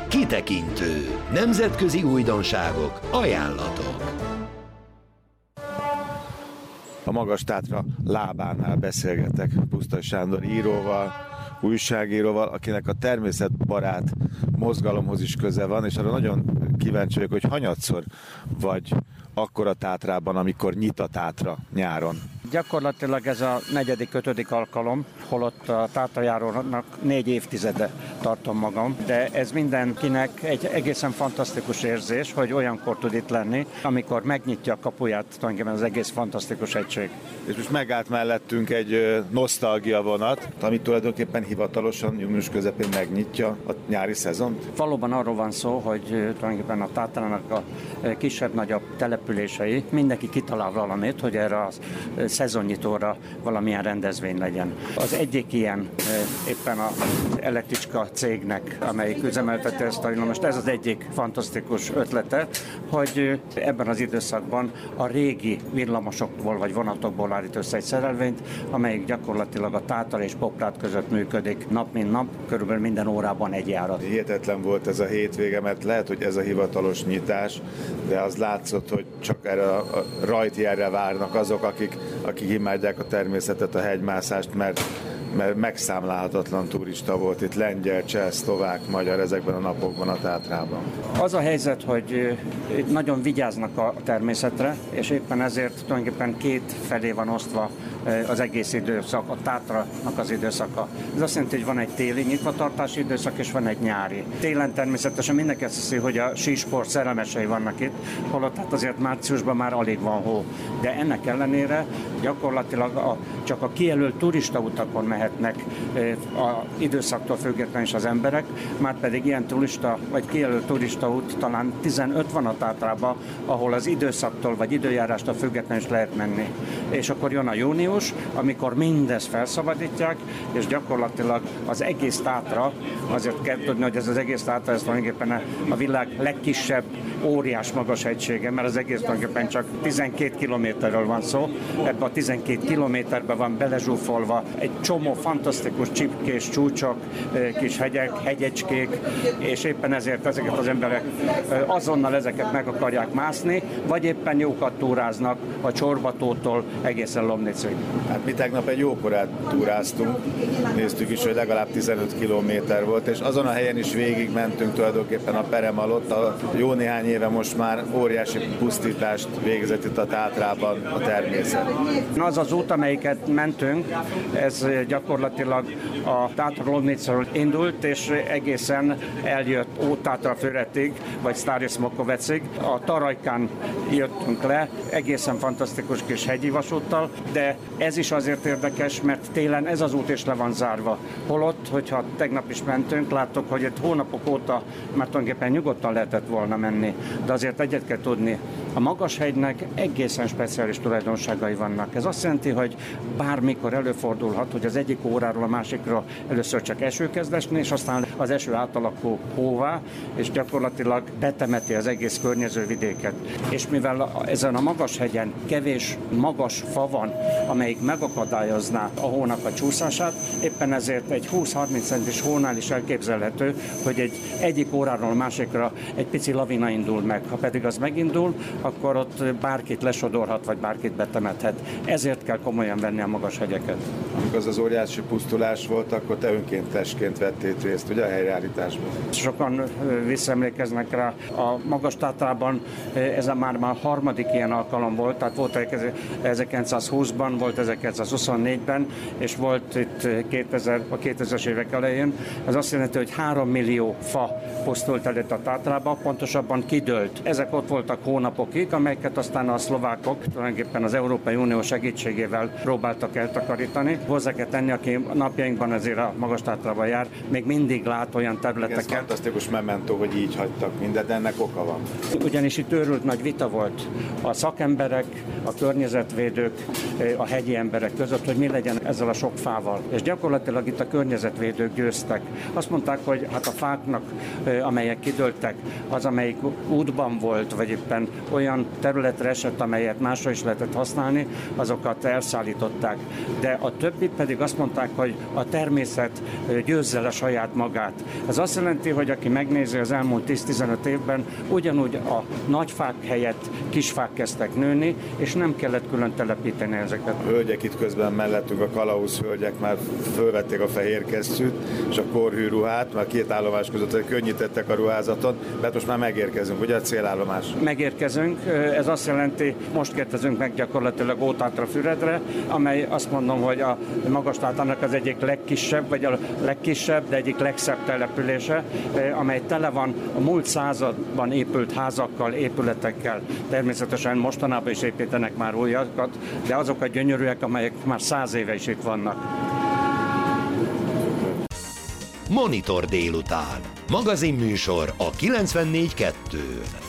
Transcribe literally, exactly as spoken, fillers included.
Kitekintő. Nemzetközi újdonságok, ajánlatok. A Magas-Tátra lábánál beszélgetek Pusztai Sándor íróval, újságíróval, akinek a természetbarát mozgalomhoz is köze van, és arra nagyon kíváncsi vagyok, hogy hanyatszor vagy akkor a Tátrában, amikor nyit a Tátra nyáron. Gyakorlatilag ez a negyedik, ötödik alkalom, holott a Tátrajárónak négy évtizede tartom magam, de ez mindenkinek egy egészen fantasztikus érzés, hogy olyankor tud itt lenni, amikor megnyitja a kapuját tulajdonképpen az egész fantasztikus egység. És most megállt mellettünk egy nosztalgia vonat, ami tulajdonképpen hivatalosan június közepén megnyitja a nyári szezont? Valóban arról van szó, hogy tulajdonképpen a Tátrának a kisebb-nagyobb települései, mindenki kitalál valamit, hogy erre a szezonnyitóra valamilyen rendezvény legyen. Az egyik ilyen éppen az Elektricska cégnek, amelyik üzemeltette ezt a villamost, ez az egyik fantasztikus ötlete, hogy ebben az időszakban a régi villamosokból vagy vonatokból állít össze egy szerelvényt, amelyik gyakorlatilag a Tátra és Poprád között működik nap mint nap, körülbelül minden órában egy járat. Hihetetlen volt ez a hétvége, mert lehet, hogy ez a hivatalos nyitás, de az látszott, hogy csak erre a rajtjárra várnak azok, akik, akik imádják a természetet, a hegymászást, mert mert megszámlálhatatlan turista volt itt, lengyel, cseh, szlovák, magyar ezekben a napokban a Tátrában. Az a helyzet, hogy nagyon vigyáznak a természetre, és éppen ezért tulajdonképpen két felé van osztva az egész időszak, a Tátranak az időszaka. Ez azt jelenti, hogy van egy téli nyitvatartási időszak, és van egy nyári. Télen természetesen mindenki azt hiszi, hogy a sísport szerelmesei vannak itt, holott hát azért márciusban már alig van hó. De ennek ellenére gyakorlatilag a, csak a kijelölt turistautakon mehetnek a időszaktól függetlenül is az emberek, már pedig ilyen turista, vagy kijelölt turistaút talán tizenöt van a Tátrában, ahol az időszaktól vagy időjárástól függetlenül is lehet menni. És akkor jön a június, amikor mindezt felszabadítják, és gyakorlatilag az egész Tátra, azért kell tudni, hogy ez az egész Tátra, ez tulajdonképpen a világ legkisebb óriás magas hegysége, mert az egész tulajdonképpen csak tizenkét kilométerről van szó. Ebben a tizenkét kilométerben van belezsúfolva egy csomó fantasztikus csipkés csúcsok, kis hegyek, hegyecskék, és éppen ezért ezeket az emberek azonnal ezeket meg akarják mászni, vagy éppen jókat túráznak a Csorbatótól egészen Lomnicig. Hát mi tegnap egy jókorát túráztunk, néztük is, hogy legalább tizenöt kilométer volt, és azon a helyen is végig mentünk tulajdonképpen a perem alatt. A jó néhány éve most már óriási pusztítást végzett itt a Tátrában a természet. Az az út, amelyiket mentünk, ez gyakorlatilag a Tátra-Lomnicról indult, és egészen eljött Ótátra-Füretig, vagy Sztári-Smokovecig. A Tarajkán jöttünk le, egészen fantasztikus kis hegyi vasúttal, de ez is azért érdekes, mert télen ez az út is le van zárva. Holott, hogyha tegnap is mentünk, láttuk, hogy itt hónapok óta már tulajdonképpen nyugodtan lehetett volna menni. De azért egyet kell tudni, a Magashegynek egészen speciális tulajdonságai vannak. Ez azt jelenti, hogy bármikor előfordulhat, hogy az egyik óráról a másikra először csak eső kezd esni, és aztán az eső átalakul hóvá, és gyakorlatilag betemeti az egész környező vidéket. És mivel ezen a Magashegyen kevés magas fa van, amelyik megakadályozná a hónak a csúszását, éppen ezért egy húsz-harminc centis hónál is elképzelhető, hogy egy egyik óráról a másikra egy pici lavina indul meg. Ha pedig az megindul, akkor ott bárkit lesodorhat, vagy bárkit betemethet. Ezért kell komolyan venni a Magashegyeket. Amikor az az óriási pusztulás volt, akkor te önkéntesként vettél részt, ugye, a helyreállításban? Sokan visszaemlékeznek rá. A Magas-Tátrában ez már már harmadik ilyen alkalom volt, tehát volt ezerkilencszázhúszban, volt ezerkilencszázhuszonnégyben, és volt itt kétezer, a kétezres évek elején. Ez azt jelenti, hogy három millió fa pusztult el itt a Tátrában, pontosabban kidőlt. Ezek ott voltak hónapokig, amelyeket aztán a szlovákok tulajdonképpen az Európai Unió segítségével próbáltak eltakarítani. Hozzá kell tenni, aki napjainkban azért a Magas-Tátrában jár, még mindig lát olyan területeket. Ez fantasztikus memento, hogy így hagytak mindent, de ennek oka van. Ugyanis itt őrült nagy vita volt a szakemberek, a környezetvédők, a hegyi emberek között, hogy mi legyen ezzel a sok fával. És gyakorlatilag itt a környezetvédők győztek. Azt mondták, hogy hát a fáknak, amelyek kidőltek, az, amelyik útban volt, vagy éppen olyan területre esett, amelyet másra is lehetett használni, azokat elszállították. De a többi itt pedig azt mondták, hogy a természet győzze le saját magát. Ez azt jelenti, hogy aki megnézi az elmúlt tíz-tizenöt évben, ugyanúgy a nagyfák helyett kisfák kezdtek nőni, és nem kellett külön telepíteni ezeket. A hölgyek itt közben mellettünk, a kalauz hölgyek már fölvették a fehér kesztyűt és a korhű ruhát, mert két állomás között könnyítettek a ruházaton, mert most már megérkezünk, ugye a célállomás? Megérkezünk, ez azt jelenti, most kérdezünk meg gyakorlatilag Ótátra-Füredre, amely azt mondom, hogy a Magas-Tátának az egyik legkisebb, vagy a legkisebb, de egyik legszebb települése, amely tele van a múlt században épült házakkal, épületekkel. Természetesen mostanában is építenek már újakat, de azok a gyönyörűek, amelyek már száz éve is itt vannak. Monitor délután. Magazinműsor a kilencvennégy kettőn.